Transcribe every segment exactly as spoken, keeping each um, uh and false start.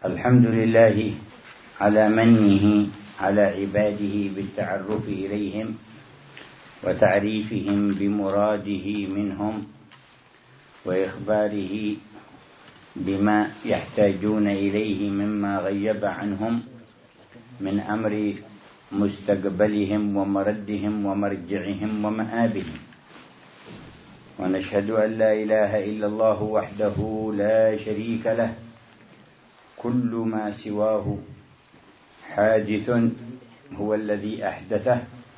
الحمد لله على منه على عباده بالتعرف إليهم وتعريفهم بمراده منهم وإخباره بما يحتاجون إليه مما غيب عنهم من أمر مستقبلهم ومردهم ومرجعهم ومآبهم. ونشهد أن لا إله إلا الله وحده لا شريك له، كل ما سواه حادث هو الذي أحدثه،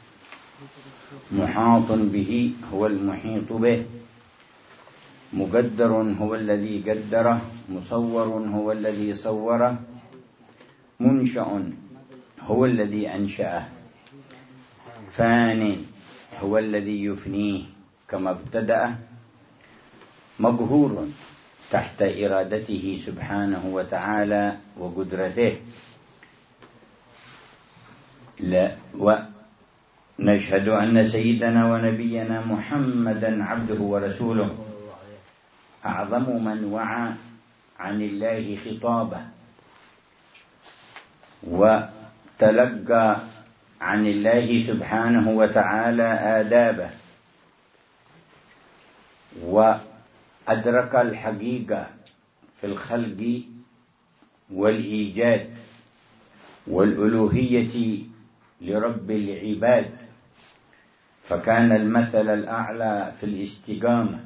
محاط به هو المحيط به، مقدر هو الذي قدره، مصور هو الذي صوره، منشأ هو الذي أنشأه، فان هو الذي يفنيه كما ابتدأه، مقهور تحت إرادته سبحانه وتعالى وقدرته. لا ونشهد أن سيدنا ونبينا محمدا عبده ورسوله، أعظم من وعى عن الله خطابه وتلقى عن الله سبحانه وتعالى آدابه، وأدرك الحقيقة في الخلق والإيجاد والألوهية لرب العباد، فكان المثل الأعلى في الاستقامة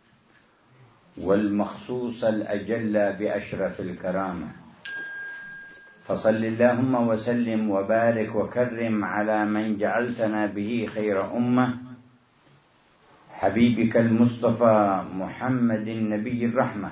والمخصوص الأجل بأشرف الكرامة. فصل اللهم وسلم وبارك وكرم على من جعلتنا به خير أمة، حبيبك المصطفى محمد النبي الرحمة،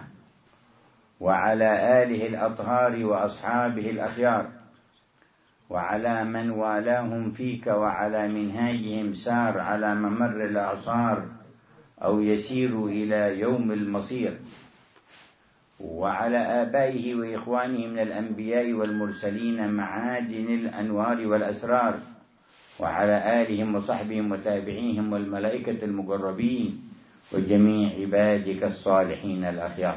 وعلى آله الأطهار وأصحابه الأخيار، وعلى من والاهم فيك وعلى منهاجهم سار على ممر الأعصار أو يسير إلى يوم المصير، وعلى آبائه وإخوانه من الأنبياء والمرسلين معادن الأنوار والأسرار، وعلى آلهم وصحبهم وتابعيهم والملائكة المقربين وجميع عبادك الصالحين الأخيار،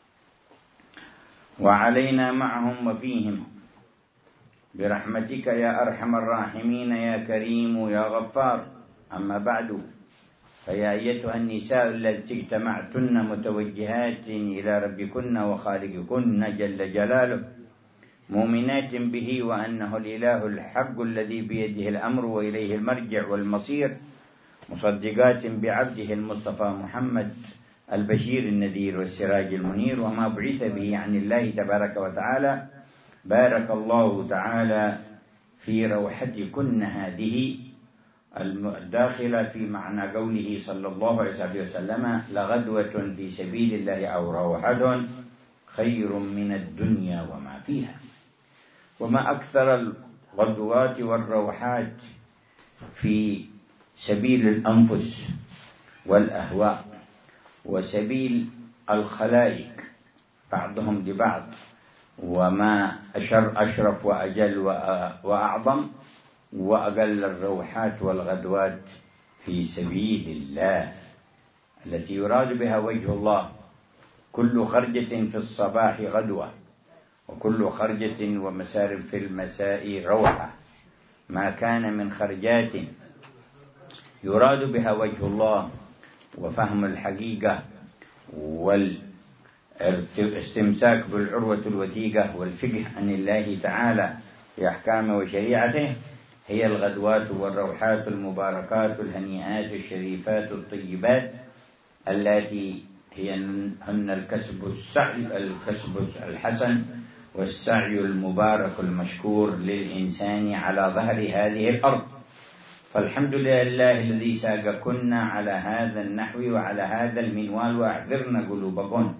وعلينا معهم وفيهم برحمتك يا أرحم الراحمين يا كريم يا غفار. أما بعد، فيا أيتها النساء التي اجتمعتن متوجهات إلى ربكن وخالقكن جل جلاله، مؤمنات به وأنه الإله الحق الذي بيده الأمر وإليه المرجع والمصير، مصدقات بعبده المصطفى محمد البشير النذير والسراج المنير وما بعث به عن الله تبارك وتعالى. بارك الله تعالى في روحتكن هذه الداخلة في معنى قوله صلى الله عليه وسلم: لغدوة في سبيل الله أو روحة خير من الدنيا وما فيها. وما أكثر الغدوات والروحات في سبيل الأنفس والأهواء وسبيل الخلائق بعضهم لبعض، وما أشر أشرف وأجل وأعظم وأقل الروحات والغدوات في سبيل الله التي يراد بها وجه الله. كل خرجة في الصباح غدوة، وكل خرجة ومسار في المساء روحة. ما كان من خرجات يراد بها وجه الله وفهم الحقيقة والاستمساك بالعروة الوثيقة والفقه عن الله تعالى في أحكامه وشريعته، هي الغدوات والروحات المباركات الهنيئات الشريفات الطيبات، التي هي هن الكسب السعي الكسب الحسن والسعي المبارك المشكور للإنسان على ظهر هذه الأرض. فالحمد لله الذي ساقكن على هذا النحو وعلى هذا المنوال، وأحضرن قلوبكن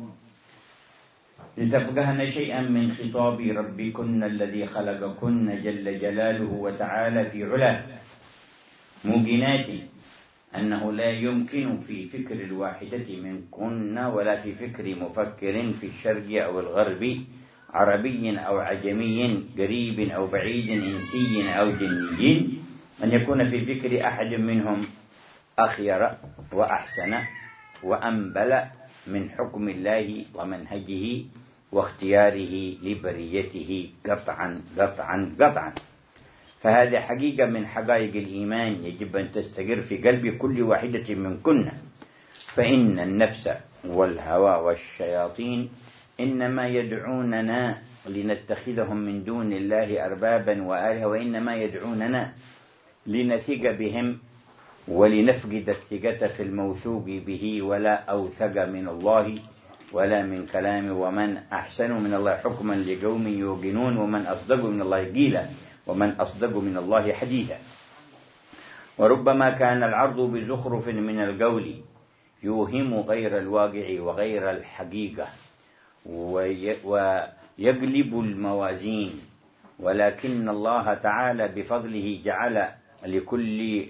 لتفقهن شيئا من خطاب ربكن الذي خلقكن جل جلاله وتعالى في علاه، موقنات أنه لا يمكن في فكر الواحدة منكن ولا في فكر مفكر في الشرق أو الغرب، عربي أو عجمي، قريب أو بعيد، إنسي أو جني، أن يكون في فكر أحد منهم أخير وأحسن وأنبل من حكم الله ومنهجه واختياره لبريته قطعا قطعا قطعا. فهذه حقيقة من حقائق الإيمان يجب أن تستقر في قلب كل واحدة منكن. فإن النفس والهوى والشياطين إنما يدعوننا لنتخذهم من دون الله أربابا وآلهة، وإنما يدعوننا لنثق بهم ولنفقد الثقة في الموثوق به، ولا أوثق من الله ولا من كلامه، ومن أحسن من الله حكما لقوم يوقنون، ومن أصدق من الله قيلا، ومن أصدق من الله حديثا. وربما كان العرض بزخرف من القول يوهم غير الواقع وغير الحقيقة ويقلب الموازين، ولكن الله تعالى بفضله جعل لكل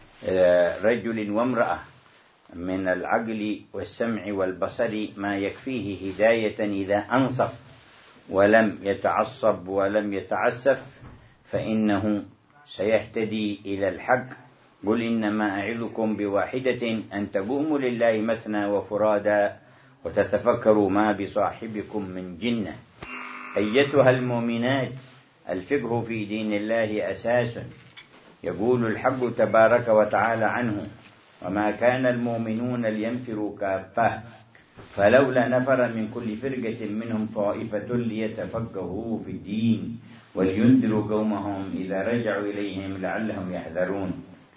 رجل وامرأة من العقل والسمع والبصر ما يكفيه هداية إذا أنصف ولم يتعصب ولم يتعسف، فإنه سيهتدي إلى الحق. قل إنما أعظكم بواحدة أن تقوموا لله مثنى وفرادا وتتفكروا ما بصاحبكم من جنة. أيتها المؤمنات، الفقه في دين الله أساس يقول الحق تبارك وتعالى عنه: وما كان المؤمنون لينفروا كافة فلولا نفر من كل فرقة منهم طائفة ليتفقهوا في الدين ولينذروا قومهم إذا رجعوا إليهم لعلهم يحذرون.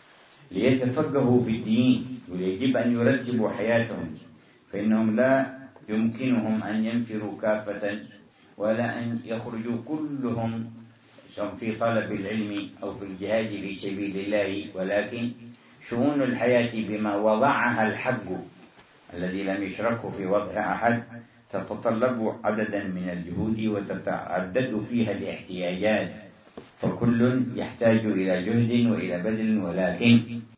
ليتفقهوا في الدين، ويجب أن يرتبوا حياتهم، فإنهم لا يمكنهم أن ينفروا كافة ولا أن يخرجوا كلهم في طلب العلم أو في الجهاد في سبيل الله، ولكن شؤون الحياة بما وضعها الحق الذي لم يشركه في وضع أحد تتطلب عددا من الجهود وتتعدد فيها الاحتياجات، فكل يحتاج إلى جهد وإلى بذل، ولكن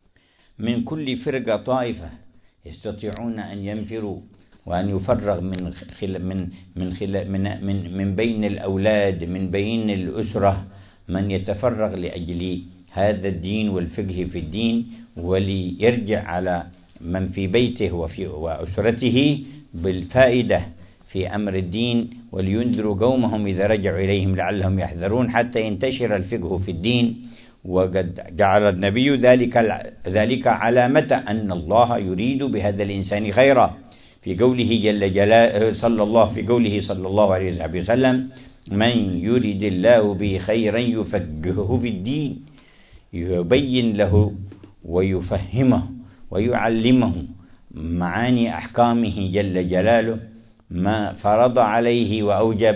من كل فرقة طائفة يستطيعون أن ينفروا وأن يفرغ من خل من من خل من من من بين الأولاد، من بين الأسرة، من يتفرغ لأجل هذا الدين والفقه في الدين، وليرجع على من في بيته وفي وأسرته بالفائدة في أمر الدين، ولينذروا قومهم إذا رجعوا إليهم لعلهم يحذرون، حتى ينتشر الفقه في الدين. وقد جعل النبي ذلك ذلك علامة أن الله يريد بهذا الإنسان خيرا، في قوله جل جلاله صلى الله في قوله صلى الله عليه وسلم: من يريد الله به خيرا يفقهه في الدين، يبين له ويفهمه ويعلمه معاني أحكامه جل جلاله، ما فرض عليه وأوجب،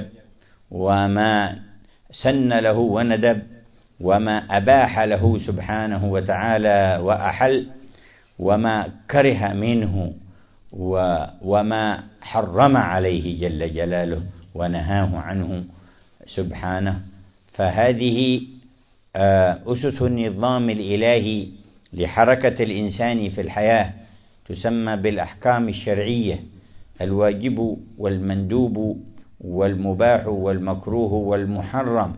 وما سن له وندب، وما أباح له سبحانه وتعالى وأحل، وما كره منه وما حرم عليه جل جلاله ونهاه عنه سبحانه. فهذه أسس النظام الإلهي لحركة الإنسان في الحياة تسمى بالأحكام الشرعية: الواجب والمندوب والمباح والمكروه والمحرم،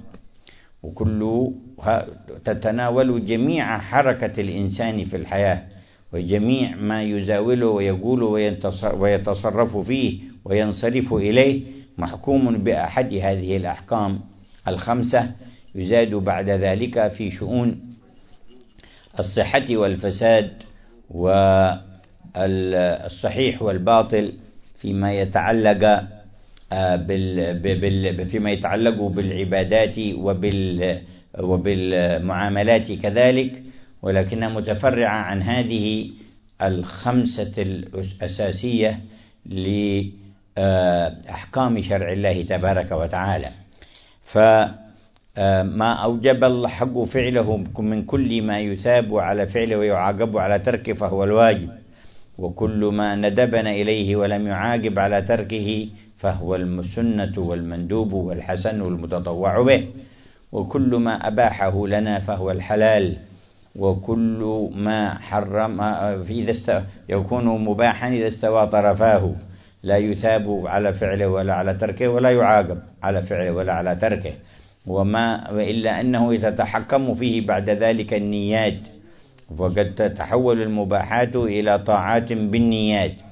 وكل تتناول جميع حركة الإنسان في الحياة وجميع ما يزاوله ويقول ويتصرف فيه وينصرف إليه محكوم بأحد هذه الأحكام الخمسة. يزاد بعد ذلك في شؤون الصحة والفساد والصحيح والباطل، فيما يتعلق بال فيما يتعلق بالعبادات وبالمعاملات كذلك، ولكنها متفرعة عن هذه الخمسة الأساسية لأحكام شرع الله تبارك وتعالى. فما أوجب الحق فعله من كل ما يثاب على فعله ويعاقب على تركه فهو الواجب، وكل ما ندبنا إليه ولم يعاقب على تركه فهو السنة والمندوب والحسن والمتطوع به، وكل ما أباحه لنا فهو الحلال، وكل ما حرم إذا يكون مباحا إذا استوى طرفاه لا يثاب على فعله ولا على تركه ولا يعاقب على فعله ولا على تركه، وما إلا أنه يتحكم فيه بعد ذلك النيات، وقد تتحول المباحات إلى طاعات بالنيات،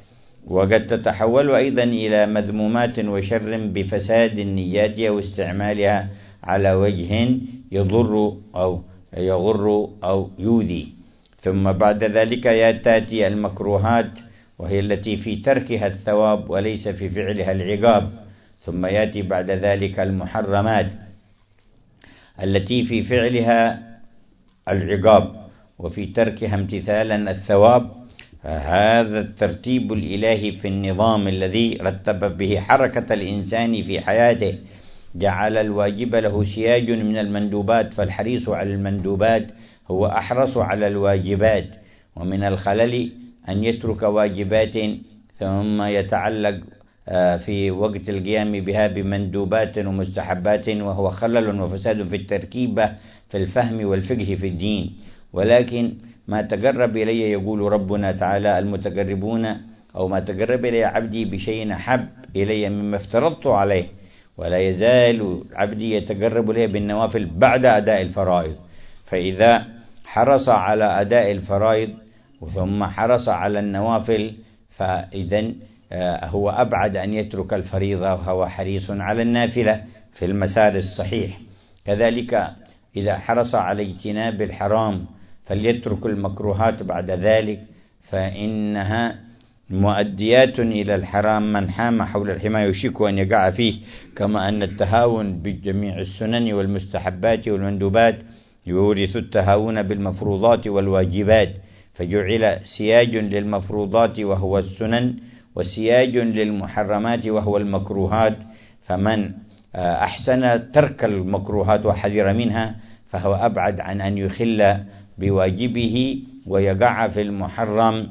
وقد تتحول أيضا إلى مذمومات وشر بفساد النيات واستعمالها على وجه يضر أو يغر أو يؤذي. ثم بعد ذلك تأتي المكروهات، وهي التي في تركها الثواب وليس في فعلها العقاب. ثم يأتي بعد ذلك المحرمات التي في فعلها العقاب وفي تركها امتثالا الثواب. هذا الترتيب الإلهي في النظام الذي رتب به حركة الإنسان في حياته جعل الواجب له سياج من المندوبات، فالحريص على المندوبات هو أحرص على الواجبات. ومن الخلل أن يترك واجبات ثم يتعلق في وقت القيام بها بمندوبات ومستحبات، وهو خلل وفساد في التركيبة في الفهم والفقه في الدين. ولكن ما تقرب إلي، يقول ربنا تعالى: المتقربون أو ما تقرب إلي عبدي بشيء أحب إلي مما افترضت عليه، ولا يزال عبدي يتقرب إلي بالنوافل بعد أداء الفرائض. فإذا حرص على أداء الفرائض ثم حرص على النوافل، فإذن هو أبعد أن يترك الفريضة وهو حريص على النافلة في المسار الصحيح. كذلك إذا حرص على اجتناب الحرام فليترك المكروهات بعد ذلك، فإنها مؤديات إلى الحرام. من حام حول الحمى يشك أن يقع فيه، كما أن التهاون بجميع السنن والمستحبات والمندوبات يورث التهاون بالمفروضات والواجبات، فجعل سياج للمفروضات وهو السنن وسياج للمحرمات وهو المكروهات. فمن أحسن ترك المكروهات وحذر منها فهو أبعد عن أن يخل بواجبه ويقع في المحرم،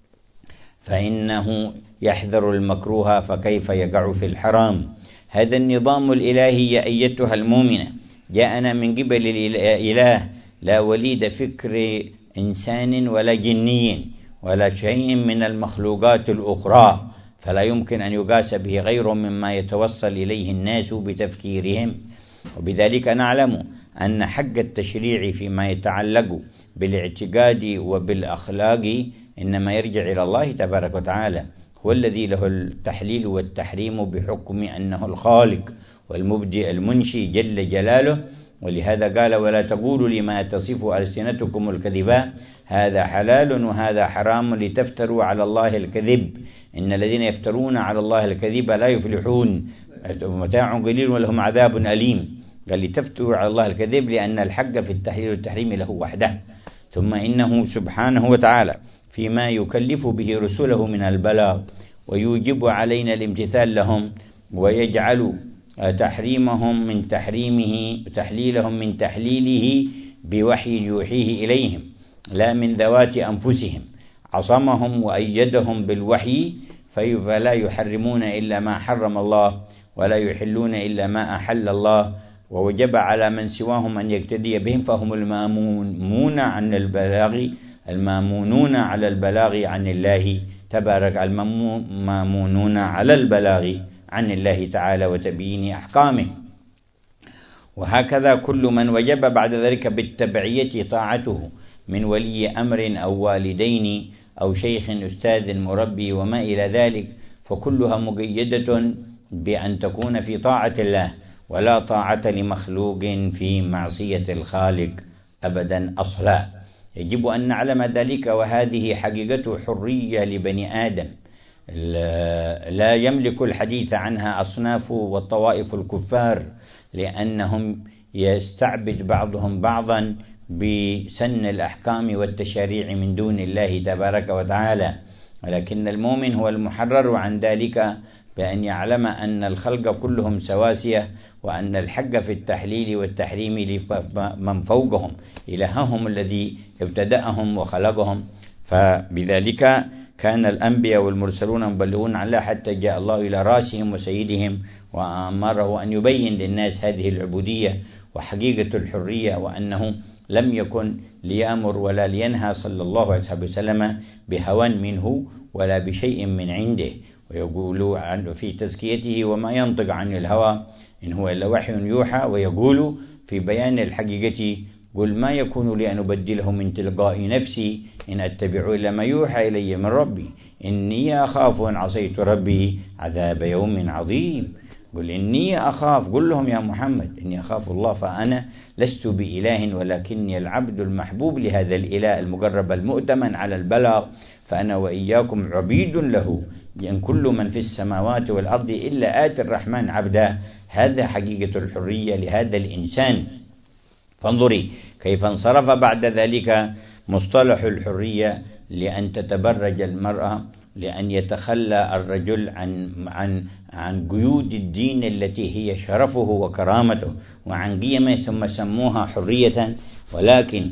فإنه يحذر المكروه فكيف يقع في الحرام. هذا النظام الإلهي يا أيتها المؤمنة جاءنا من قبل الإله، لا وليد فكر إنسان ولا جني ولا شيء من المخلوقات الأخرى، فلا يمكن أن يقاس به غير مما يتوصل إليه الناس بتفكيرهم. وبذلك نعلم أن حق التشريع فيما يتعلق بالاعتقاد وبالأخلاق إنما يرجع إلى الله تبارك وتعالى، هو الذي له التحليل والتحريم بحكم أنه الخالق والمبدئ المنشي جل جلاله. ولهذا قال: ولا تقولوا لما تصف ألسنتكم الكذبا هذا حلال وهذا حرام لتفتروا على الله الكذب إن الذين يفترون على الله الكذب لا يفلحون متاع قليل ولهم عذاب أليم. قال لتفتروا على الله الكذب لأن الحق في التحليل والتحريم له وحده. ثم إنه سبحانه وتعالى فيما يكلف به رسله من البلاغ ويوجب علينا الامتثال لهم، ويجعل تحريمهم من تحريمه وتحليلهم من تحليله بوحي يوحيه إليهم لا من ذوات أنفسهم. عصمهم وأيدهم بالوحي فلا يحرمون إلا ما حرم الله ولا يحلون إلا ما أحل الله، ووجب على من سواهم أن يقتدي بهم، فهم المامونون عن البلاغ المامونون على البلاغ عن الله تبارك المامونون على البلاغ عن الله تعالى وتبيين أحكامه. وهكذا كل من وجب بعد ذلك بالتبعية طاعته من ولي أمر أو والدين أو شيخ أستاذ مربي وما إلى ذلك، فكلها مقيدة بأن تكون في طاعة الله، ولا طاعة لمخلوق في معصية الخالق أبدا أصلا. يجب أن نعلم ذلك، وهذه حقيقة حرية لبني آدم لا يملك الحديث عنها أصناف والطوائف الكفار، لأنهم يستعبد بعضهم بعضا بسن الأحكام والتشريع من دون الله تبارك وتعالى. ولكن المؤمن هو المحرر عن ذلك بأن يعلم أن الخلق كلهم سواسية، وأن الحق في التحليل والتحريم لمن فوقهم إلههم الذي ابتدأهم وخلقهم. فبذلك كان الأنبياء والمرسلون مبلغون عنه حتى جاء الله إلى راسهم وسيدهم وأمره أن يبين للناس هذه العبودية وحقيقة الحرية، وأنه لم يكن ليأمر ولا لينهى صلى الله عليه وسلم بهوى منه ولا بشيء من عنده. ويقول عنه في تزكيته: وما ينطق عن الهوى إن هو إلا وحي يوحى. ويقول في بيان الحقيقة: قل ما يكون لي أن أبدله من تلقاء نفسي إن أتبع إلا ما يوحى إلي من ربي إني أخاف إن عصيت ربي عذاب يوم عظيم. قل إني أخاف، قل لهم يا محمد إني أخاف الله، فأنا لست بإله ولكني العبد المحبوب لهذا الإله المقرب المؤتمن على البلاغ، فأنا وإياكم عبيد له، لأن كل من في السماوات والأرض إلا آتي الرحمن عبدا. هذا حقيقة الحرية لهذا الإنسان. فانظري كيف انصرف بعد ذلك مصطلح الحرية لأن تتبرج المرأة، لأن يتخلى الرجل عن عن عن قيود الدين التي هي شرفه وكرامته وعن قيمه، ثم سموها حرية، ولكن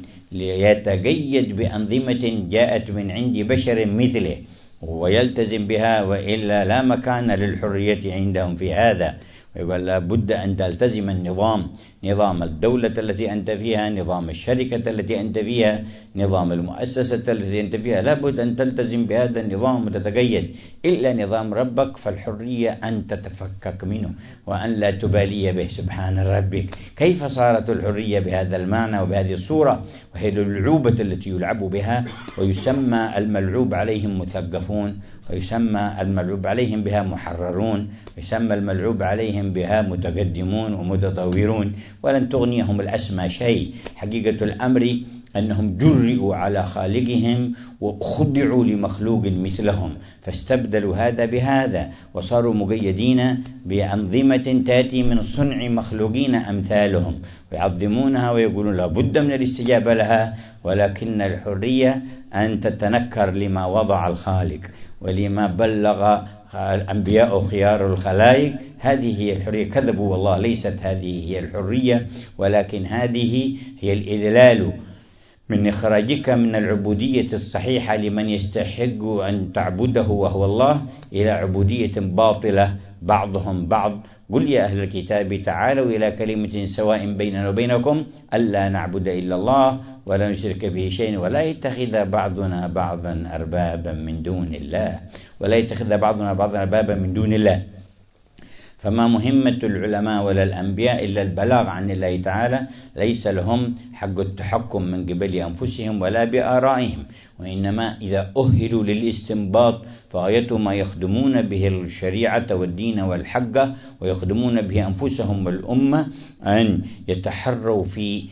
ليتقيد بأنظمة جاءت من عند بشر مثله ويلتزم بها، وإلا لا مكان للحرية عندهم في هذا. ويقول لا بد أن تلتزم النظام، نظام الدولة التي أنت فيها، نظام الشركة التي أنت فيها، نظام المؤسسة التي أنت فيها، لا بد أن تلتزم بهذا النظام وتتقيد. إلا نظام ربك فالحرية أن تتفكك منه وأن لا تبالي به. سبحان ربك، كيف صارت الحرية بهذا المعنى وبهذه الصورة؟ وهي اللعوبة التي يلعب بها، ويسمى الملعوب عليهم مثقفون، ويسمى الملعوب عليهم بها محررون، ويسمى الملعوب عليهم بها متقدمون ومتطورون، ولن تغنيهم الأسمى شيء. حقيقة الأمر أنهم جرئوا على خالقهم وخضعوا لمخلوق مثلهم، فاستبدلوا هذا بهذا وصاروا مقيدين بأنظمة تأتي من صنع مخلوقين أمثالهم، ويعظمونها ويقولون لا بد من الاستجابة لها. ولكن الحرية أن تتنكر لما وضع الخالق ولما بلغ الأنبياء خيار الخلائق. هذه هي الحرية. كذبوا والله، ليست هذه هي الحرية، ولكن هذه هي الإذلال من إخراجك من العبودية الصحيحة لمن يستحق أن تعبده وهو الله إلى عبودية باطلة بعضهم بعض. قل يا أهل الكتاب تعالوا إلى كلمة سواء بيننا وبينكم ألا نعبد إلا الله ولا نشرك به شيئا ولا يتخذ بعضنا بعضا أربابا من دون الله ولا يتخذ بعضنا بعضا أربابا من دون الله. فما مهمة العلماء ولا الأنبياء إلا البلاغ عن الله تعالى، ليس لهم حق التحكم من قبل أنفسهم ولا بآرائهم، وإنما إذا أهلوا للاستنباط فغاية ما يخدمون به الشريعة والدين والحق ويخدمون به أنفسهم والأمة أن يتحروا في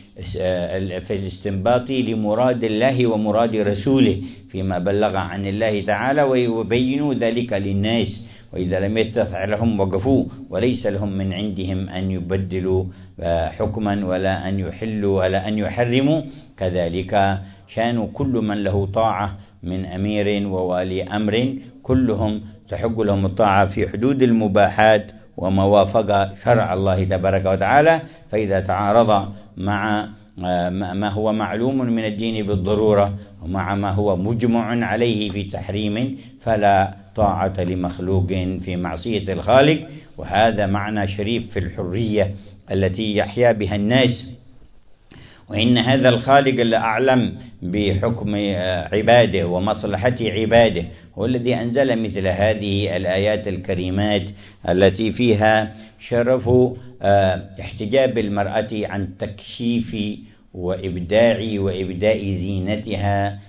في الاستنباط لمراد الله ومراد رسوله فيما بلغ عن الله تعالى، ويبينوا ذلك للناس. وإذا لم يتسع لهم وقفوا، وليس لهم من عندهم أن يبدلوا حكما ولا أن يحلوا ولا أن يحرموا. كذلك شان كل من له طاعة من أمير ووالي أمر، كلهم تحق لهم الطاعة في حدود المباحات وما وافق شرع الله تبارك وتعالى. فإذا تعارض مع ما هو معلوم من الدين بالضرورة ومع ما هو مجمع عليه في تحريم، فلا طاعة لمخلوق في معصية الخالق. وهذا معنى شريف في الحرية التي يحيا بها الناس. وإن هذا الخالق الأعلم بحكم عباده ومصلحة عباده هو الذي أنزل مثل هذه الآيات الكريمات التي فيها شرف احتجاب المرأة عن تكشيف وإبداع وإبداء زينتها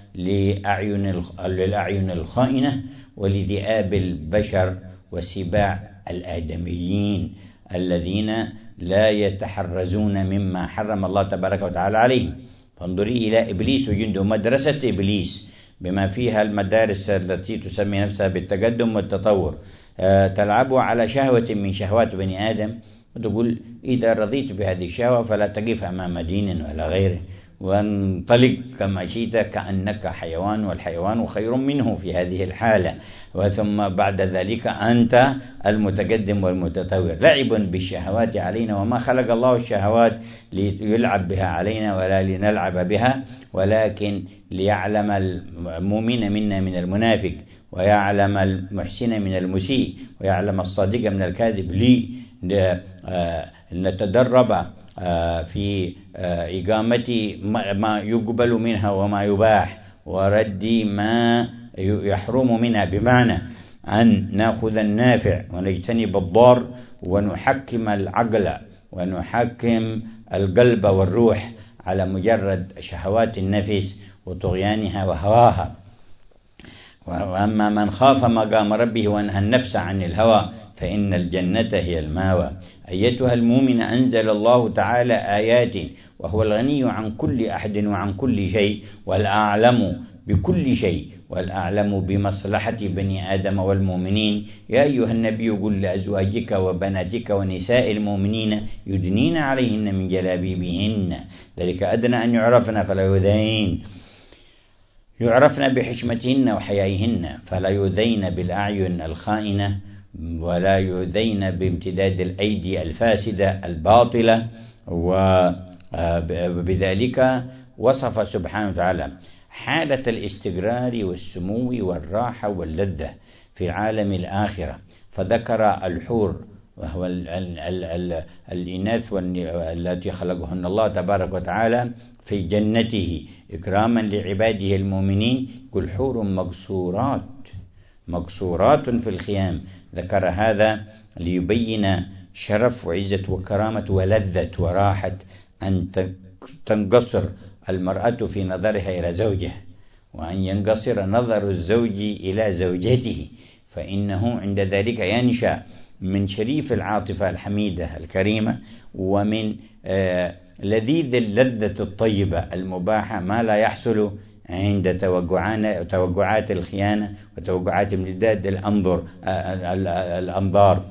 للأعين الخائنة ولذئاب البشر وسباع الآدميين الذين لا يتحرزون مما حرم الله تبارك وتعالى عليهم. فانظري إلى إبليس وجنده، مدرسة إبليس بما فيها المدارس التي تسمي نفسها بالتقدم والتطور، تلعب على شهوة من شهوات بني آدم وتقول إذا رضيت بهذه الشهوة فلا تقف أمام دين ولا غيره، وانطلق كما شئت كأنك حيوان والحيوان خير منه في هذه الحالة، وثم بعد ذلك أنت المتقدم والمتطور. لعب بالشهوات علينا، وما خلق الله الشهوات ليلعب بها علينا ولا لنلعب بها، ولكن ليعلم المؤمن منا من المنافق ويعلم المحسن من المسيء ويعلم الصادق من الكاذب، لي نتدرب في إقامة ما يقبل منها وما يباح ورد ما يحرم منها، بمعنى أن نأخذ النافع ونجتنب الضار ونحكم العقل ونحكم القلب والروح على مجرد شهوات النفس وطغيانها وهواها. وأما من خاف مقام ربه ونهى النفس عن الهوى فإن الجنة هي الماوى. أيتها المؤمن، أنزل الله تعالى آيات وهو الغني عن كل أحد وعن كل شيء، والأعلم بكل شيء، والأعلم بمصلحة بني آدم والمؤمنين. يا أيها النبي قل لأزواجك وبناتك ونساء المؤمنين يدنين عليهن من جلابيبهن ذلك أدنى أن يعرفن فلا يؤذين، يعرفن بحشمتهن وحيائهن فلا يؤذين بالأعين الخائنة ولا يؤذين بامتداد الأيدي الفاسدة الباطلة. وبذلك وصف سبحانه وتعالى حالة الاستقرار والسمو والراحة واللذة في عالم الآخرة، فذكر الحور وهو ال ال ال ال الإناث التي خلقهن الله تبارك وتعالى في جنته إكراما لعباده المؤمنين. كل حور مقصورات مقصورات في الخيام، ذكر هذا ليبين شرف وعزة وكرامة ولذة وراحة أن تنقصر المرأة في نظرها إلى زوجها، وأن ينقصر نظر الزوج إلى زوجته، فإنه عند ذلك ينشأ من شريف العاطفة الحميدة الكريمة، ومن آه لذيذ اللذة الطيبة المباحة ما لا يحصل عند توقعات الخيانة وتوقعات امتداد الأنظر الأنظار.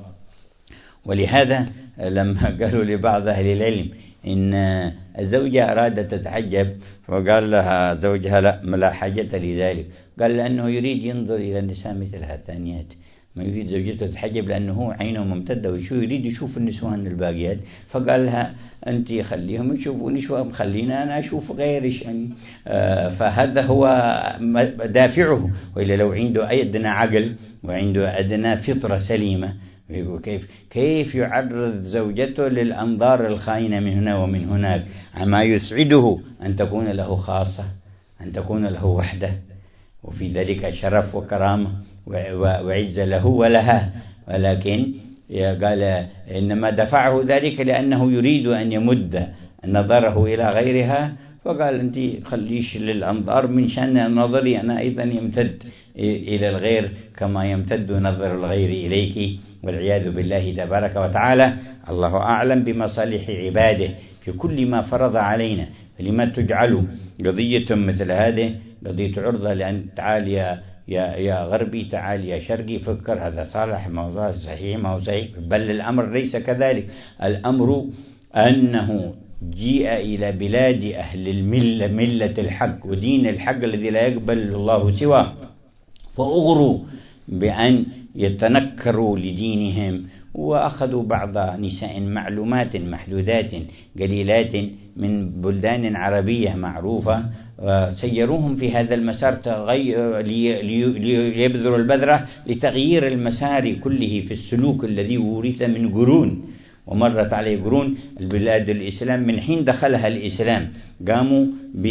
ولهذا لما قالوا لبعض أهل العلم إن الزوجة أرادت تتحجب وقال لها زوجها لا لا حاجة لذلك، قال لأنه يريد ينظر إلى النساء مثلها ثانيات، ما يريد زوجته تتحجب لأنه عينه ممتدة وشو يريد يشوف النسوان الباقيات، فقال لها أنت خليهم يشوفوني شو، خلينا أنا أشوف غيرش يعني. آه فهذا هو دافعه، وإلا لو عنده أدنى عقل وعنده أدنى فطرة سليمة كيف كيف يعرض زوجته للأنظار الخائنة من هنا ومن هناك، عما يسعده أن تكون له خاصة، أن تكون له وحده، وفي ذلك شرف وكرامة وعزة له ولها. ولكن قال إنما دفعه ذلك لأنه يريد أن يمد نظره إلى غيرها، فقال أنت خليش للأنظار من شأن نظري أنا أيضا يمتد إلى الغير كما يمتد نظر الغير إليك، والعياذ بالله تبارك وتعالى. الله أعلم بمصالح عباده في كل ما فرض علينا، فلما تجعل قضية مثل هذه قضية عرضة لأن تعال يا يا يا غربي، تعال يا شرقي، فكر هذا صالح موضوع صحيح ما هو صحيح، بل الأمر ليس كذلك. الأمر أنه جيء إلى بلاد أهل الملة، ملة الحق ودين الحق الذي لا يقبل الله سواه، فأغروا بأن يتنكروا لدينهم وأخذوا بعض نساء معلومات محدودات قليلات من بلدان عربية معروفة وسيروهم في هذا المسار ليبذروا البذرة لتغيير المسار كله في السلوك الذي ورث من قرون ومرت عليه قرون. البلاد الإسلام من حين دخلها الإسلام قاموا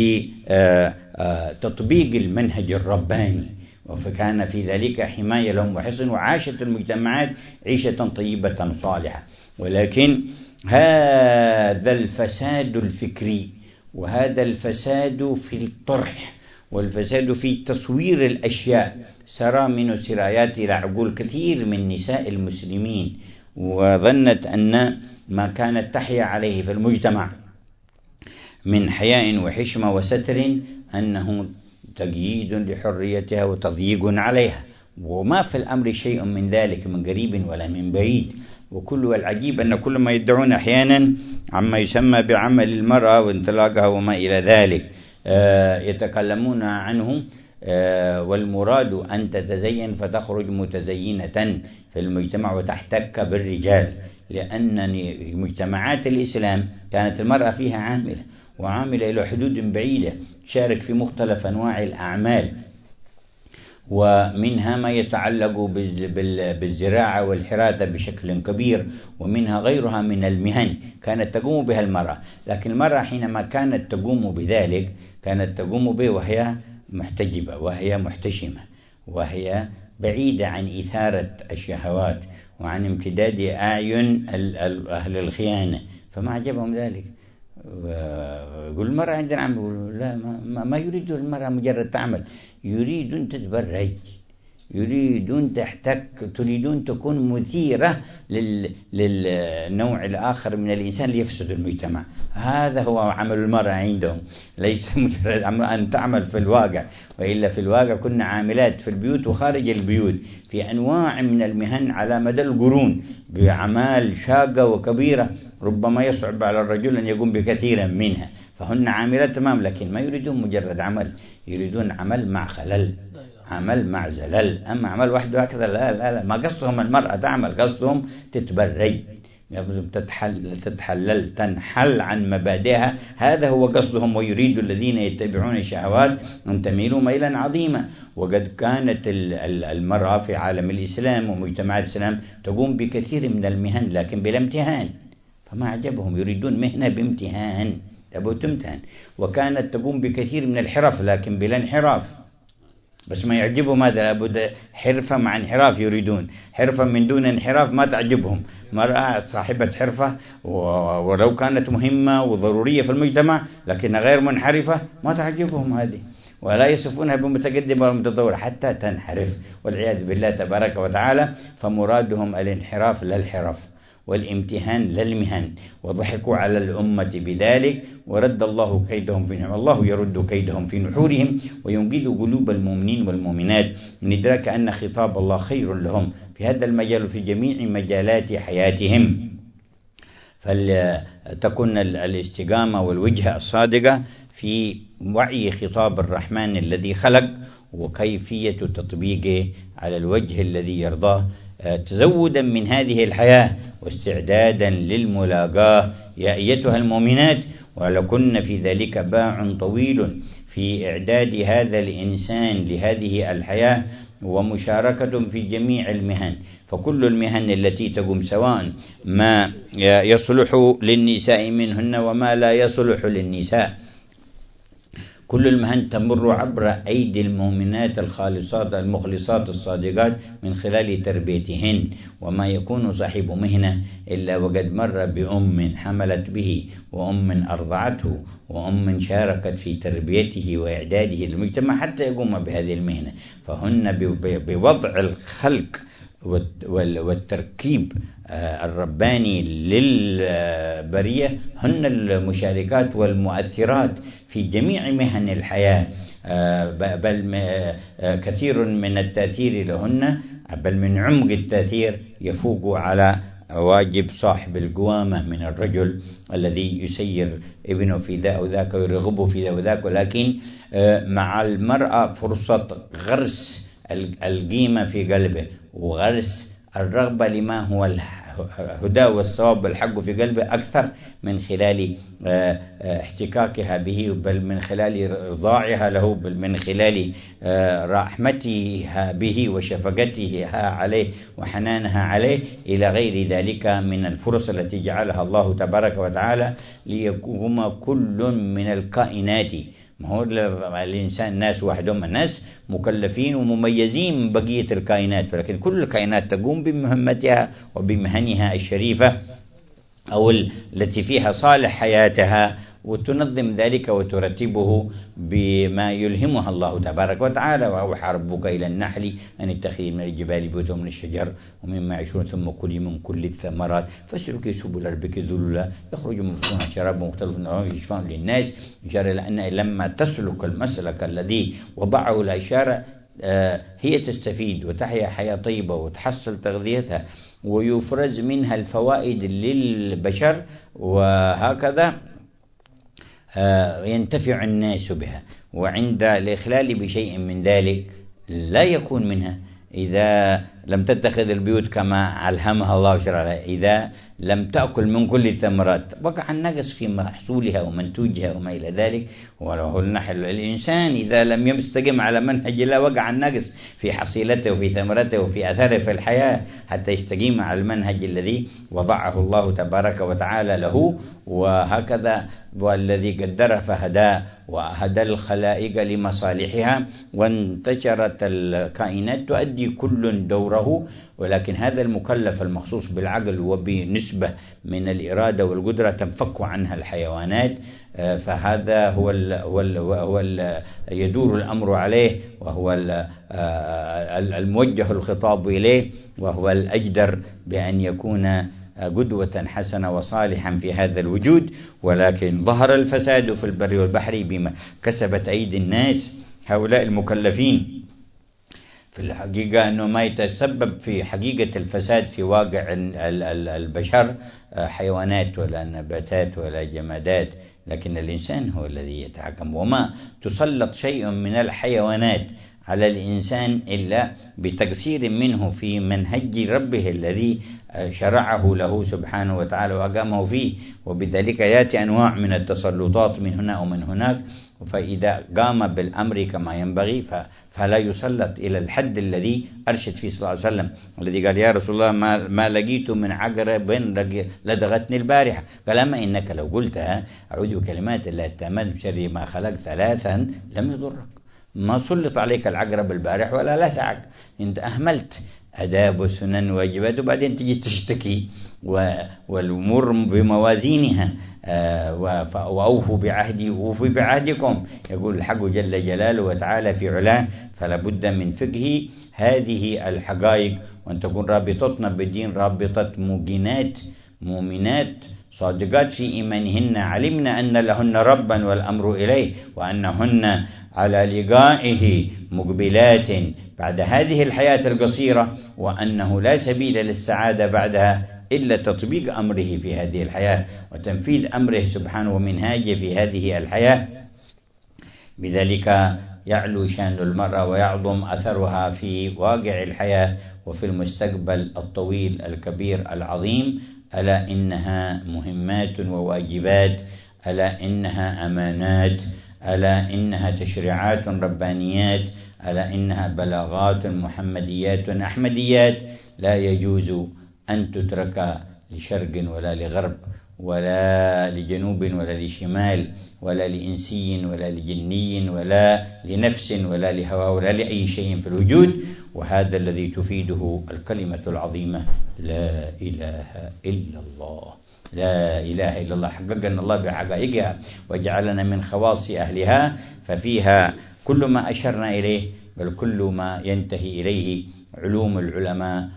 بتطبيق المنهج الرباني، وكان في ذلك حماية لهم وحصن، وعاشت المجتمعات عيشة طيبة صالحة. ولكن هذا الفساد الفكري وهذا الفساد في الطرح والفساد في تصوير الأشياء سرى من سرايات إلى عقول كثير من نساء المسلمين، وظنت أن ما كانت تحيا عليه في المجتمع من حياء وحشمة وستر أنه تقييد لحريتها وتضييق عليها، وما في الأمر شيء من ذلك من قريب ولا من بعيد. وكل العجيب أن كل ما يدعون أحيانا عما يسمى بعمل المرأة وانطلاقها وما إلى ذلك يتكلمون عنه، والمراد أن تتزين فتخرج متزينة في المجتمع وتحتك بالرجال، لأن مجتمعات الإسلام كانت المرأة فيها عاملة وعاملة إلى حدود بعيدة، تشارك في مختلف أنواع الأعمال، ومنها ما يتعلق بالزراعة والحراثة بشكل كبير، ومنها غيرها من المهن كانت تقوم بها المرأة. لكن المرأة حينما كانت تقوم بذلك كانت تقوم به وهي محتجبة وهي محتشمة وهي بعيدة عن إثارة الشهوات وعن امتداد أعين أهل الخيانة، فما عجبهم ذلك. يقول المرأة عندنا عم، يقول لا، ما, ما يريد المرأة مجرد تعمل، يريدون تتبرج، يريدون تحتك، تريدون تكون مثيرة لل... للنوع الآخر من الإنسان ليفسد المجتمع. هذا هو عمل المرأة عندهم، ليس مجرد أن تعمل في الواقع، وإلا في الواقع كنا عاملات في البيوت وخارج البيوت في أنواع من المهن على مدى القرون بأعمال شاقة وكبيرة، ربما يصعب على الرجل أن يقوم بكثيرا منها، فهن عاملات تمام، لكن ما يريدون مجرد عمل، يريدون عمل مع خلل، عمل مع زلل. أما عمل وحده هكذا لا لا لا، ما قصدهم المرأة تعمل، قصدهم تتبرج، تتحل تتحلل تنحل عن مبادئها، هذا هو قصدهم. ويريد الذين يتبعون الشهوات أن تميلوا ميلا عظيما. وقد كانت المرأة في عالم الإسلام ومجتمعات الإسلام تقوم بكثير من المهن لكن بلا امتهان، فما عجبهم، يريدون مهنة بامتهان، تبغى تمتهن. وكانت تقوم بكثير من الحرف لكن بلا انحراف، بس ما يعجبهم هذا، لابد حرفة مع انحراف، يريدون حرفة من دون انحراف ما تعجبهم. مرأة صاحبة حرفة ولو كانت مهمة وضرورية في المجتمع لكنها غير منحرفة ما تعجبهم هذه، ولا يصفونها بمتقدمة ومتطورة حتى تنحرف والعياذ بالله تبارك وتعالى. فمرادهم الانحراف لا الحرف، والامتهان للمهن، وضحكوا على الأمة بذلك، ورد الله كيدهم في نحورهم. الله يرد كيدهم في نحورهم وينقذ قلوب المؤمنين والمؤمنات من إدراك أن خطاب الله خير لهم في هذا المجال وفي جميع مجالات حياتهم. فلتكن الاستقامة والوجهة الصادقة في وعي خطاب الرحمن الذي خلق وكيفية تطبيقه على الوجه الذي يرضاه، تزودا من هذه الحياة واستعدادا للملاقاة يا أيتها المؤمنات. ولكن في ذلك باع طويل في إعداد هذا الإنسان لهذه الحياة ومشاركة في جميع المهن. فكل المهن التي تقوم سواء ما يصلح للنساء منهن وما لا يصلح للنساء، كل المهن تمر عبر أيدي المؤمنات الخالصات المخلصات الصادقات من خلال تربيتهن. وما يكون صاحب مهنة إلا وقد مر بأم حملت به، وأم أرضعته، وأم شاركت في تربيته وإعداده للمجتمع حتى يقوم بهذه المهنة. فهن بوضع الخلق والتركيب الرباني للبرية هن المشاركات والمؤثرات في جميع مهن الحياة، بل كثير من التأثير لهن، بل من عمق التأثير يفوق على واجب صاحب القوامة من الرجل الذي يسير ابنه في ذا أو ذاك ويرغبه في ذا وذاك. ولكن مع المرأة فرصة غرس القيمة في قلبه وغرس الرغبة لما هو الهدى والصواب والحق في قلبه أكثر من خلال احتكاكها به، بل من خلال رضاعها له، بل من خلال رحمتها به وشفقتها عليه وحنانها عليه إلى غير ذلك من الفرص التي جعلها الله تبارك وتعالى ليقوم كل من الكائنات. ما هو الإنسان الناس وحدهم، الناس مكلفين ومميزين من بقية الكائنات، ولكن كل الكائنات تقوم بمهمتها وبمهنها الشريفة أو التي فيها صالح حياتها، وتنظم ذلك وترتبه بما يلهمها الله تبارك وتعالى. وأوحى ربك إلى النحل أن اتخذي من الجبال بيوتا ومن الشجر ومما يعيشون ثم كلي من كل الثمرات فاسلكي سبل ربك ذللا يخرج من بطونها شراب مختلف ألوانه شفاء للناس. إشارة لأن لما تسلك المسلك الذي وضعه الإشارة هي تستفيد وتحيا حياة طيبة وتحصل تغذيتها ويفرز منها الفوائد للبشر، وهكذا ينتفع الناس بها. وعند الإخلال بشيء من ذلك لا يكون منها إذا لم تتخذ البيوت كما ألهمها الله شرعا، إذا لم تأكل من كل الثمرات وقع النقص في محصولها ومنتوجها وما إلى ذلك. وله النحل الإنسان إذا لم يستقم على منهج الله وقع النقص في حصيلته وفي ثمرته وفي أثره في الحياة حتى يستقيم على المنهج الذي وضعه الله تبارك وتعالى له. وهكذا والذي قدر فهداه وهدى الخلائق لمصالحها، وانتشرت الكائنات تؤدي كل دوره غيره، ولكن هذا المكلف المخصوص بالعقل وبنسبة من الإرادة والقدرة تنفك عنها الحيوانات، فهذا هو ال هو ال هو ال يدور الأمر عليه، وهو ال الموجه الخطاب إليه، وهو الأجدر بأن يكون قدوة حسنة وصالحا في هذا الوجود. ولكن ظهر الفساد في البر والبحر بما كسبت أيدي الناس، هؤلاء المكلفين في الحقيقة أنه ما يتسبب في حقيقة الفساد في واقع البشر حيوانات ولا نباتات ولا جمادات، لكن الإنسان هو الذي يتحكم. وما تسلط شيء من الحيوانات على الإنسان إلا بتقصير منه في منهج ربه الذي شرعه له سبحانه وتعالى وأقامه فيه، وبذلك يأتي أنواع من التسلطات من هنا ومن هناك. فإذا قام بالأمر كما ينبغي فلا يسلط إلى الحد الذي أرشد فيه صلى الله عليه وسلم، الذي قال يا رسول الله ما, ما لقيت من عقرب لدغتني البارحة، قال أما إنك لو قلتها أعوذ بكلمات الله التامات من شر ما خلق ثلاثا لم يضرك، ما سلط عليك العقرب البارح ولا لسعك، أنت أهملت أداب وسنن واجبات وبعدين تجي تشتكي. والأمور بموازينها، وأوفوا بعهدي وأوفوا بعهدكم، يقول الحق جل جلاله وتعالى في علاه. فلا بد من فقه هذه الحقائق، وأن تكون رابطتنا بالدين رابطة موقنات مؤمنات صادقات في إيمانهن، علمنا أن لهن ربا والأمر إليه، وأنهن على لقائه مقبلات بعد هذه الحياة القصيرة، وأنه لا سبيل للسعادة بعدها إلا تطبيق أمره في هذه الحياة وتنفيذ أمره سبحانه ومنهاجه في هذه الحياة. بذلك يعلو شأن المرأة ويعظم أثرها في واقع الحياة وفي المستقبل الطويل الكبير العظيم. ألا إنها مهمات وواجبات، ألا إنها أمانات، ألا إنها تشريعات ربانيات، ألا إنها بلاغات محمديات أحمديات، لا يجوز أن تترك لشرق ولا لغرب ولا لجنوب ولا لشمال ولا لإنسي ولا لجني ولا لنفس ولا لهوى ولا لأي شيء في الوجود. وهذا الذي تفيده الكلمة العظيمة لا إله إلا الله. لا إله إلا الله حققنا الله بحقائقها وجعلنا من خواص أهلها، ففيها كل ما أشرنا إليه، بل كل ما ينتهي إليه علوم العلماء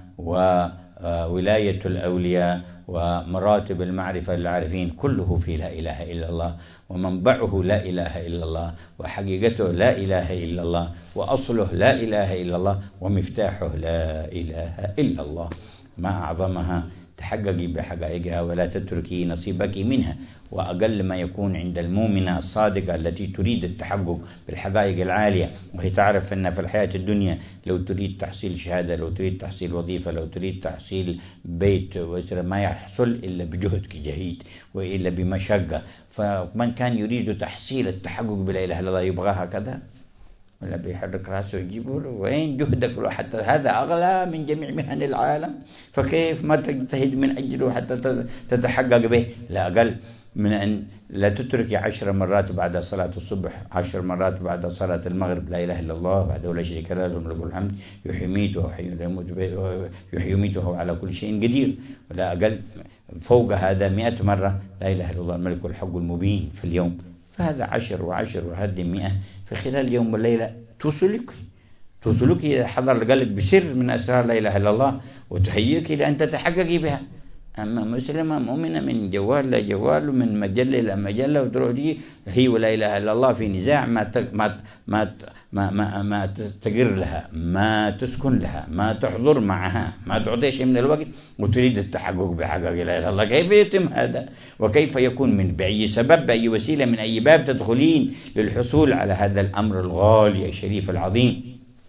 وولاية الأولياء ومراتب المعرفة للعارفين، كله في لا إله إلا الله، ومنبعه لا إله إلا الله، وحقيقته لا إله إلا الله، وأصله لا إله إلا الله، ومفتاحه لا إله إلا الله. ما أعظمها، تحققي بحقائقها ولا تتركي نصيبك منها. وأقل ما يكون عند المؤمنة الصادقة التي تريد التحقق بالحقائق العالية، وهي تعرف أن في الحياة الدنيا لو تريد تحصيل شهادة، لو تريد تحصيل وظيفة، لو تريد تحصيل بيت وأسرة، ما يحصل إلا بجهدك جهيد وإلا بمشقة. فمن كان يريد تحصيل التحقق بلا إله إلا الله يبغاها كذا ولا بيحرك راسه يجيبه له وين جهدك له، حتى هذا أغلى من جميع مهن العالم، فكيف ما تجتهد من أجله حتى تتحقق به؟ لا أقل من أن لا تترك عشر مرات بعد صلاة الصبح، عشر مرات بعد صلاة المغرب لا إله إلا الله وحده لا شريك له له الحمد يحيي ويميت يحيي ويميته على كل شيء قدير. ولا أقل فوق هذا مئة مرة لا إله إلا الله الملك الحق المبين في اليوم. فهذا عشر وعشر وهذه مئة في خلال اليوم والليلة توصلك توصلك إذا حضر قلب بسر من أسرار لا إله إلا الله، وتهيئك إلى أن تتحققي بها. أما مسلمة مؤمنة من جوال لا جوال ومن مجلة إلى مجلة وتروح دي هي ولا إله إلا الله في نزاع ما ما ما ما ما, ما تستقر لها، ما تسكن لها، ما تحضر معها، ما تعطي شيء من الوقت، وتريد التحقق بحقق لا إله إلا الله. كيف يتم هذا؟ وكيف يكون من بأي سبب بأي وسيلة من أي باب تدخلين للحصول على هذا الأمر الغالي الشريف العظيم؟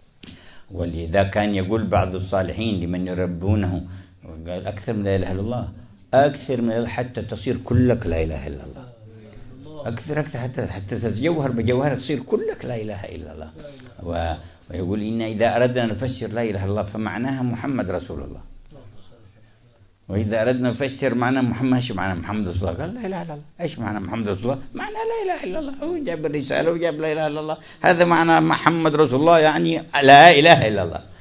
ولذا كان يقول بعض الصالحين لمن يربونه قال أكثر من لا إله إلا الله، أكثر من حتى تصير كلك لا إله إلا الله، أكثر أكثر حتى حتى تتجوهر بجوهر تصير كلك لا إله إلا الله. ويقول إن إذا أردنا نفسر لا إله إلا الله فمعناها محمد رسول الله، وإذا أردنا نفسر معنى محمد إيش معنى محمد رسول الله؟ قال لا إله إلا الله. إيش معنى محمد رسول الله؟ معنى لا إله إلا الله. هو جاب الرسالة وجاب لا إله إلا الله، هذا معنى محمد رسول الله يعني لا إله إلا الله.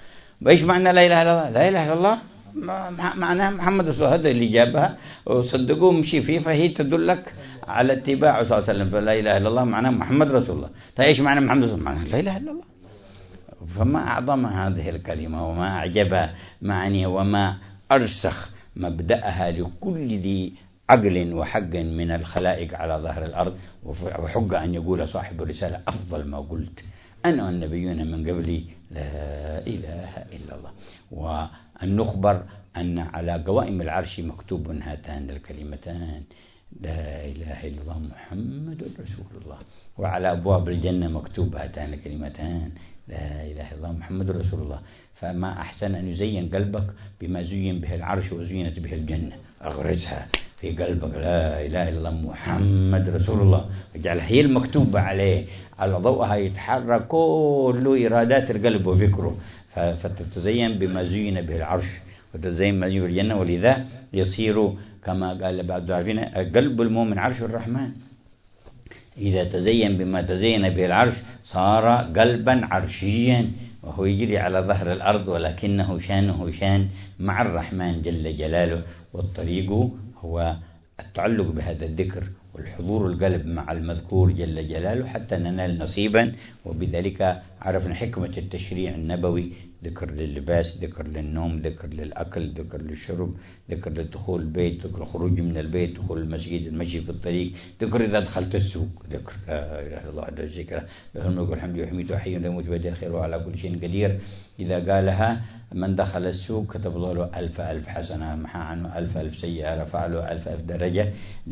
وإيش معنى لا إله إلا الله؟ لا إله إلا الله معناها محمد رسول الله، هذا اللي جابها وصدقوه مشي فيه، فهي تدلك على اتباعه صلى الله عليه وسلم. فلا إله إلا الله معناه محمد رسول الله. طيب إيش معنى محمد رسول الله؟ معناه لا إله إلا الله. فما أعظم هذه الكلمة وما أعجب معانيها وما أرسخ مبدأها لكل ذي عقل وحق من الخلائق على ظهر الأرض، وحق أن يقول صاحب الرسالة أفضل ما قلت أنا والنبيون من قبلي لا إله إلا الله. وأن نخبر أن على قوائم العرش مكتوب هاتان الكلمتان لا إله إلا الله محمد رسول الله، وعلى أبواب الجنة مكتوب هاتان الكلمتان لا إله إلا الله محمد رسول الله. فما أحسن أن يزين قلبك بما زين به العرش وزينت به الجنة، أغرزها في قلبك لا إله إلا الله محمد رسول الله، واجعلها هي المكتوبة عليه، على ضوءها يتحرك كل إرادات القلب وفكره، فتتزين بما زين به العرش وتزين بما زين به الجنة. ولذا يصير كما قال بعض العارفين قلب المؤمن عرش الرحمن، إذا تزين بما تزين به العرش صار قلبا عرشيا، وهو يجري على ظهر الأرض ولكنه شانه شان مع الرحمن جل جلاله. والطريق هو التعلق بهذا الذكر والحضور القلب مع المذكور جل جلاله حتى ننال نصيبا. وبذلك عرفنا حكمة التشريع النبوي، ذكر لللباس، ذكر للنوم، ذكر للأكل، ذكر للشرب، ذكر للدخول البيت، ذكر الخروج من البيت، دخول المسجد، المشي في الطريق، ذكر إذا دخلت السوق، ذكر لا إله إلا الله عز وجل له الملك والحمد يحمد وحي لا يموت بيده الخير وعلى كل شيء قدير. إذا قالها من دخل السوق كتب له ألف ألف حسنة، محى عنه ألف ألف سيئة، رفع له ألف ألف درجة،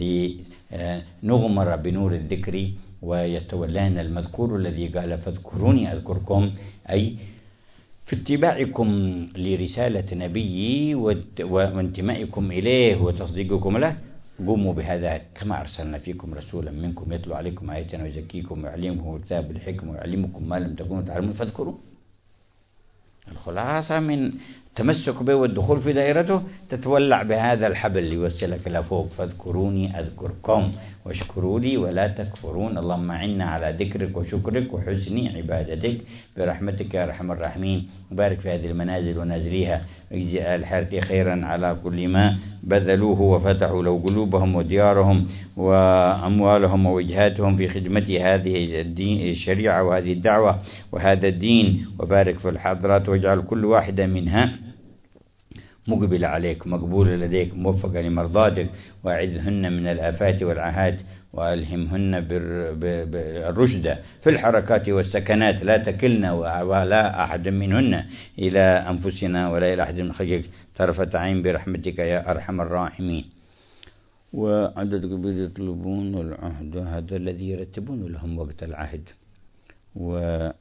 لنغمر بنور الذكر ويتولانا المذكور الذي قال فاذكروني أذكركم، أي في اتباعكم لرسالة نبيي وانتمائكم إليه وتصديقكم له. قوموا بهذا كما أرسلنا فيكم رسولا منكم يتلو عليكم آياتنا ويزكيكم ويعلمكم الكتاب والحكمة ويعلمكم ما لم تكونوا تعلمون فاذكروا. الخلاصة من التمسك به والدخول في دائرته تتولع بهذا الحبل اللي يوصلك لفوق، فاذكروني أذكركم واشكروا لي ولا تكفرون. اللهم عنا على ذكرك وشكرك وحسن عبادتك برحمتك يا أرحم الراحمين. بارك في هذه المنازل ونازليها، واجزي آل حياتي خيرا على كل ما بذلوه وفتحوا له قلوبهم وديارهم وأموالهم ووجهاتهم في خدمة هذه الشريعة وهذه الدعوة وهذا الدين. وبارك في الحضرات واجعل كل واحدة منها مقبل عليك مقبول لديك موفقة لمرضاتك، وأعذهن من الآفات والعاهات وألهمهن بالرشد في الحركات والسكنات، لا تكلنا ولا أحد منهن إلى أنفسنا ولا إلى أحد من خلقك طرفة عين برحمتك يا أرحم الراحمين. وعدد قبيل يطلبون العهد، هذا الذي يرتبون لهم وقت العهد. و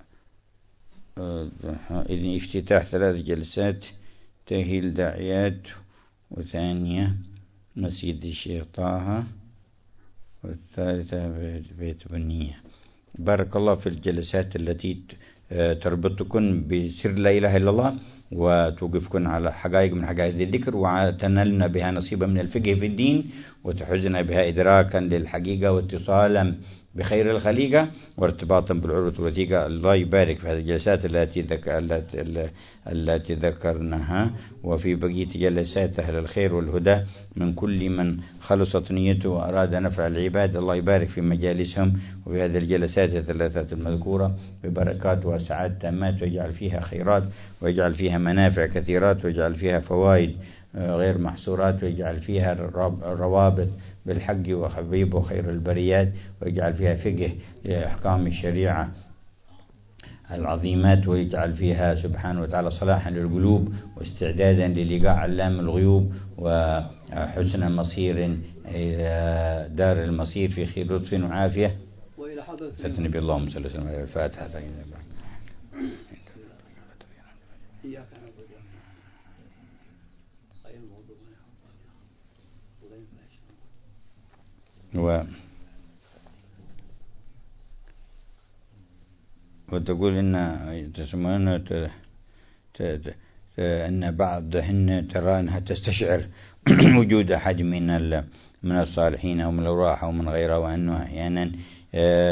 إذن افتتاح ثلاث جلسات تأهيل داعيات، وثانية مسجد الشيخ طه، والثالثة بيت بنية. بارك الله في الجلسات التي تربطكن بسر لا إله إلا الله وتوقفكن على حقائق من حقائق الذكر، وتنلنا بها نصيبا من الفقه في الدين، وتحزنا بها إدراكا للحقيقة واتصالا بخير الخليقة وارتباطا بالعروة الوثيقة. الله يبارك في هذه الجلسات التي التي التي ذكرناها، وفي بقية جلسات أهل الخير والهدى من كل من خلصت نيته وأراد نفع العباد. الله يبارك في مجالسهم وفي هذه الجلسات الثلاثة المذكورة ببركات وسعادة تامات، ويجعل فيها خيرات ويجعل فيها منافع كثيرات ويجعل فيها فوائد غير محصورات، ويجعل فيها الروابط بالحق وحبيب وخير البريات، ويجعل فيها فقه لأحكام الشريعة العظيمات، ويجعل فيها سبحانه وتعالى صلاحا للقلوب واستعدادا للقاء علام الغيوب وحسن مصير إلى دار المصير في خير لطف وعافية. وإلى حضرة النبي اللهم صل وسلم على الفاتحة. و وتقول إن تسمعون أن بعضهن ترى أنها تستشعر وجود أحد من من الصالحين أو من الأرواح أو من غيره، وأنه أحيانا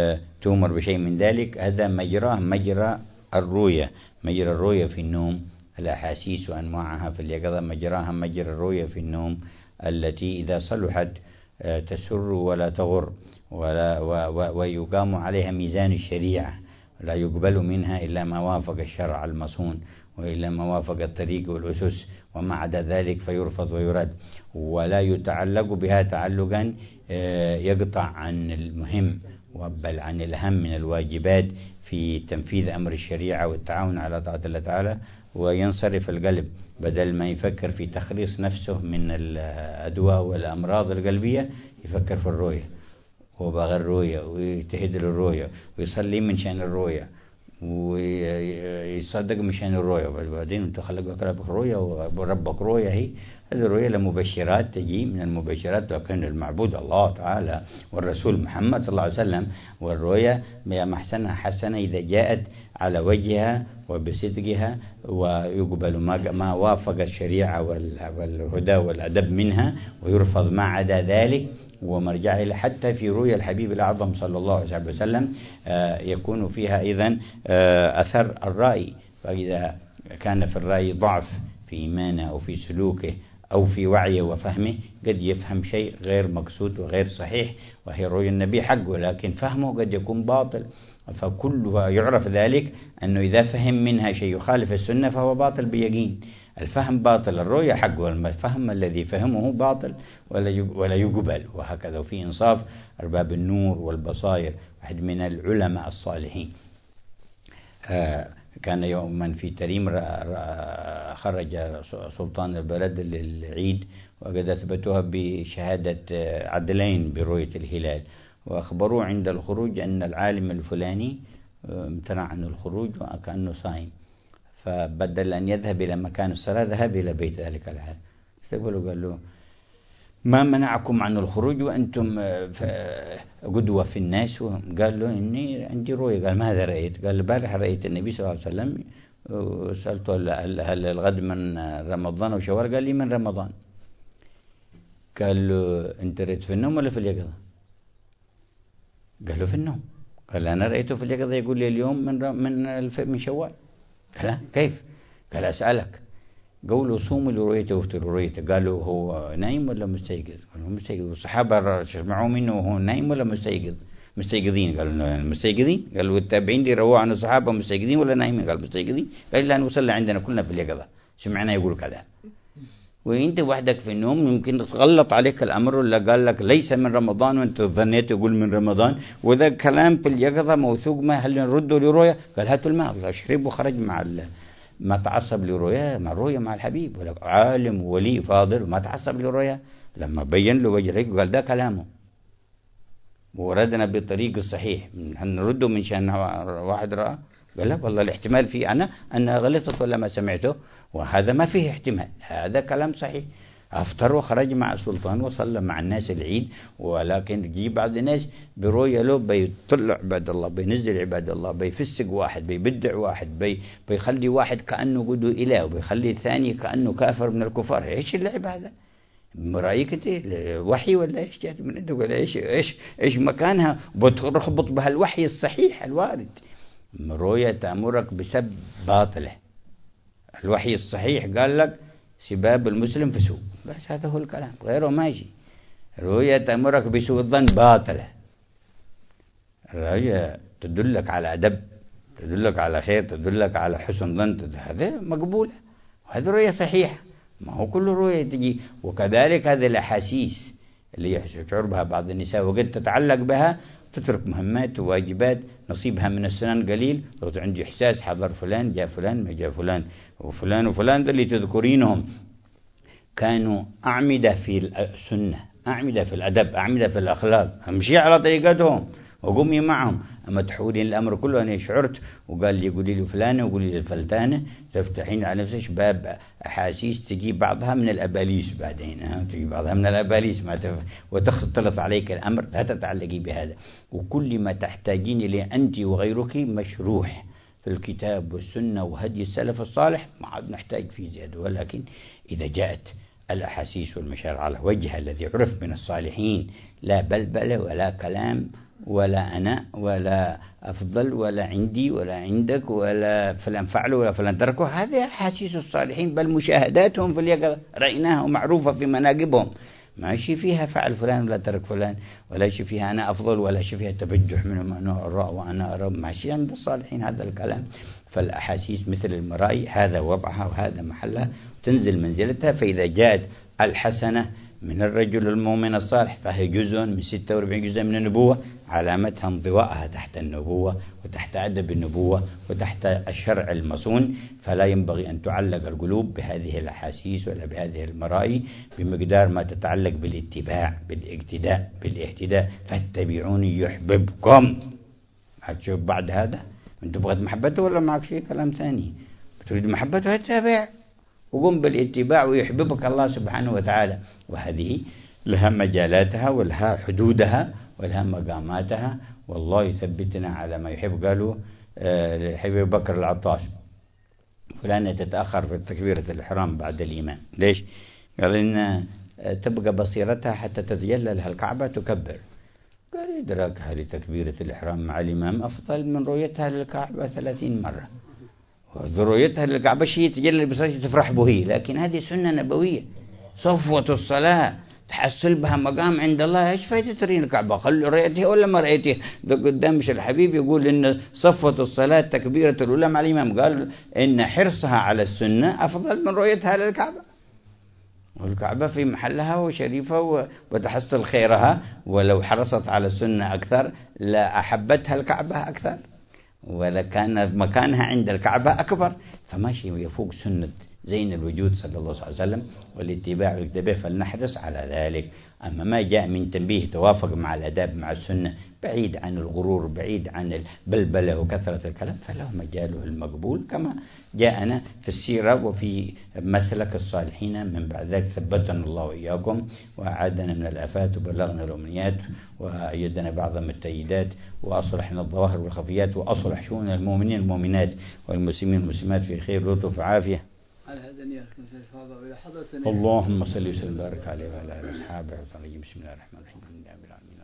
تؤمر بشيء من ذلك. هذا مجراه مجرى الرؤية، مجرى الرؤية في النوم الأحاسيس وأنواعها في اليقظة مجراها مجرى الرؤية في النوم، التي إذا صلحت تسر ولا تغر، ولا ويقام عليها ميزان الشريعة، لا يقبل منها إلا ما وافق الشرع المصون، وإلا ما وافق الطريق والأسس، وما عدا ذلك فيرفض ويرد، ولا يتعلق بها تعلقا يقطع عن المهم بل عن الأهم من الواجبات في تنفيذ أمر الشريعة والتعاون على طاعة الله تعالى، وينصرف القلب بدل ما يفكر في تخليص نفسه من الأدواء والأمراض القلبية، يفكر في الرؤية وبغى الرؤية ويجتهد للرؤية ويصلي من شأن الرؤية ويصدق من شأن الرؤية، وبعدين انت خلقك ربك رؤية وربك رؤية. هي هذه الرؤية لمبشرات تجي من المبشرات، لكن المعبود الله تعالى والرسول محمد صلى الله عليه وسلم، والرؤية محسنة حسنة إذا جاءت على وجهها وبصدقها ويقبل ما ما وافق الشريعة والهدى والأدب منها، ويرفض ما عدا ذلك ومرجعه إلى. حتى في رؤيا الحبيب الأعظم صلى الله عليه وسلم يكون فيها أيضا أثر الرأي، فإذا كان في الرأي ضعف في إيمانه أو في سلوكه أو في وعيه وفهمه قد يفهم شيء غير مقصود وغير صحيح، وهي رؤيا النبي حق، ولكن فهمه قد يكون باطل، فكلها يعرف ذلك أنه إذا فهم منها شيء يخالف السنة فهو باطل بيقين. الفهم باطل، الرؤيا حق، والفهم الذي فهمه باطل ولا يقبل، وهكذا. وفي إنصاف أرباب النور والبصائر. واحد من العلماء الصالحين كان يوما في تريم خرج سلطان البلد للعيد، وقد أثبتوها بشهادة عدلين برؤية الهلال، وأخبروه عند الخروج أن العالم الفلاني امتنع عن الخروج وكأنه صائم، فبدل أن يذهب إلى مكان الصلاة ذهب إلى بيت ذلك العالم. استقبلوا قال له: ما منعكم عن الخروج وأنتم قدوة في الناس؟ قال له: إني عندي رؤية. قال: ماذا رأيت؟ قال: البارح رأيت النبي صلى الله عليه وسلم، وسألته هل الغد من رمضان أو شوال؟ قال لي من رمضان. قال له: أنت رأيت في النوم ولا في اليقظة؟ قال له: في النوم. قال: أنا رأيته في اليقظة يقول لي اليوم من من من شوال. قال: كيف؟ قال: أسألك، قولوا صوموا لرؤيته وافطروا رؤيته. قالوا: هو نايم ولا مستيقظ؟ قالوا: مستيقظ. والصحابة سمعوا منه وهو نايم ولا مستيقظ؟ مستيقظين. قالوا: مستيقظين. قالوا: التابعين دي رووا عن الصحابة مستيقظين ولا نايمين؟ قال: مستيقظين. قال: لا نصلي عندنا كلنا في اليقظة، سمعنا يقول كذا. وانت وحدك في النوم يمكن تغلط عليك الامر، ولا قال لك ليس من رمضان وانت ظنيت يقول من رمضان، وذا كلام في اليقظة موثوق. ما هل نرده لرؤيا؟ قال: هاتوا الماء. اشرب وخرج مع ما تعصب لرؤيا، مع الرؤيا مع الحبيب، ولا عالم ولي فاضل وما تعصب لرؤيا. لما بين له وجهه قال: ده كلامه وردنا بالطريق الصحيح، هل نرده من شأن واحد رأى؟ قال: لا والله الاحتمال فيه أنا أن غلطت ولا ما سمعته، وهذا ما فيه احتمال، هذا كلام صحيح. أفطر وخرج مع السلطان وصلى مع الناس العيد، ولكن جي بعض الناس برؤية له بيطلع عباد الله، بينزل عباد الله، بيفسق واحد، بيبدع واحد، بي بيخلي واحد كأنه قدو إله، وبيخلي الثاني كأنه كافر من الكفار. إيش اللعب هذا؟ برأيك أنت وحي ولا إيش جات من عندك ولا إيش إيش إيش مكانها؟ بتربط بها الوحي الصحيح الوارد. رؤية تأمرك بسب باطله، الوحي الصحيح قال لك سباب المسلم فسوق، بس هذا هو الكلام، غيره ماشي. رؤية تأمرك بسوء الظن باطله، الرؤية تدلك على أدب، تدلك على خير، تدلك على حسن ظن، هذا مقبولة، وهذه رؤية صحيحة. ما هو كل رؤية تجي. وكذلك هذه الأحاسيس اللي يشعر بها بعض النساء وقد تتعلق بها، تترك مهمات وواجبات، نصيبها من السنن قليل. لو عندي إحساس حضر فلان، جاء فلان، ما جاء فلان، وفلان وفلان ذا اللي تذكرينهم كانوا أعمدة في السنة، أعمدة في الأدب، أعمدة في الأخلاق، أمشي على طريقتهم وقومي معهم. أما تحولين الأمر كله. أنا شعرت وقال لي قولي لي فلانة وقولي لي فلتانة، تفتحين على نفسك باب أحاسيس تجيب بعضها من الأباليس، بعدين ها تجيب بعضها من الأباليس ما تف... وتختلط عليك الأمر. لا تتعلقي بهذا. وكل ما تحتاجين إليه أنت وغيرك مشروح في الكتاب والسنة وهدي السلف الصالح، ما عاد نحتاج فيه زيادة. ولكن إذا جاءت الأحاسيس والمشاعر على وجه الذي عرف من الصالحين، لا بلبلة ولا كلام ولا أنا ولا أفضل ولا عندي ولا عندك ولا فلان فعله ولا فلان تركه. هذه أحاسيس الصالحين، بل مشاهداتهم في اليقظة رأيناها ومعروفة في مناقبهم، ما شيء فيها فعل فلان ولا ترك فلان، ولا شيء فيها أنا أفضل، ولا شيء فيها تبجح منهم أنا أرى وأنا أرى، ما شيء عند الصالحين هذا الكلام. فالأحاسيس مثل المرائي هذا وضعها وهذا محلها، تنزل منزلتها. فإذا جاءت الحسنة من الرجل المؤمن الصالح فهي جزء من ستة وأربعين جزء من النبوة، علامتها انضواءها تحت النبوة وتحت أدب النبوة وتحت الشرع المصون. فلا ينبغي أن تعلق القلوب بهذه الأحاسيس ولا بهذه المرائي بمقدار ما تتعلق بالاتباع بالاقتداء بالاهتداء. فاتبعوني يحببكم. هتشوف بعد هذا أنت تبغى محبته ولا معك شيء كلام ثاني؟ بتريد محبته اتبع وقم بالاتباع ويحببك الله سبحانه وتعالى. وهذه لها مجالاتها ولها حدودها ولها مقاماتها، والله يثبتنا على ما يحب. قالوا لحبيب بكر العطاس فلانة تتأخر في تكبيرة الإحرام بعد الإمام، ليش؟ قال إن تبقى بصيرتها حتى تتجلى لها الكعبة تكبر. قال إدراكها لتكبيرة الإحرام مع الإمام أفضل من رؤيتها للكعبة ثلاثين مرة. ورؤيتها للكعبة شيء تجلى بصيرتها تفرح به، لكن هذه سنة نبوية صفوة الصلاة تحصل بها مقام عند الله. ايش فايدة ترين الكعبة؟ خلوا رأيته ولا ما رأيته؟ ده قدام مش الحبيب يقول إن صفوة الصلاة تكبيرة الأولى مع الإمام، قال إن حرصها على السنة أفضل من رؤيتها للكعبة، والكعبة في محلها وشريفة وتحصل خيرها، ولو حرصت على السنة أكثر لا أحبتها الكعبة أكثر ولكان مكانها عند الكعبة أكبر. فماشي يفوق سنة زين الوجود صلى الله عليه وسلم والاتباع والاقتداء، فلنحرص على ذلك. أما ما جاء من تنبيه توافق مع الأداب مع السنة بعيد عن الغرور بعيد عن البلبلة وكثرة الكلام فله مجاله المقبول، كما جاءنا في السيرة وفي مسلك الصالحين من بعد ذلك. ثبتنا الله وإياكم وأعادنا من الآفات وبلغنا الأمنيات وأيدنا بعض التأييدات وأصلحنا الظواهر والخفيات وأصلح شؤون المؤمنين المؤمنات والمسلمين والمسلمات في خير لطف عافية. اللهم صل وسلم وبارك عليه وعلى آله وصحبه وسلم. بسم الله الرحمن الرحيم.